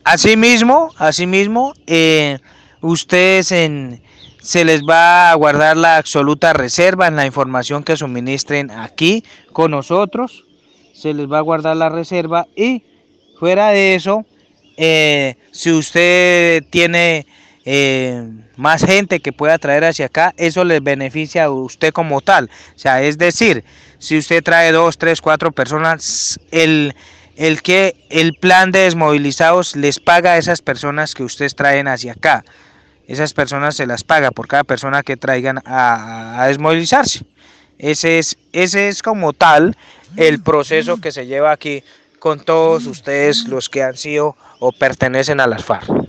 Asimismo, ustedes se les va a guardar la absoluta reserva en la información que suministren aquí con nosotros. Se les va a guardar la reserva y fuera de eso, si usted tiene más gente que pueda traer hacia acá, eso les beneficia a usted como tal. O sea, es decir, si usted trae 2, 3, 4 personas, el plan de desmovilizados les paga a esas personas que ustedes traen hacia acá. Esas personas se las paga por cada persona que traigan a desmovilizarse. Ese es como tal el proceso que se lleva aquí con todos ustedes los que han sido o pertenecen a las FARC.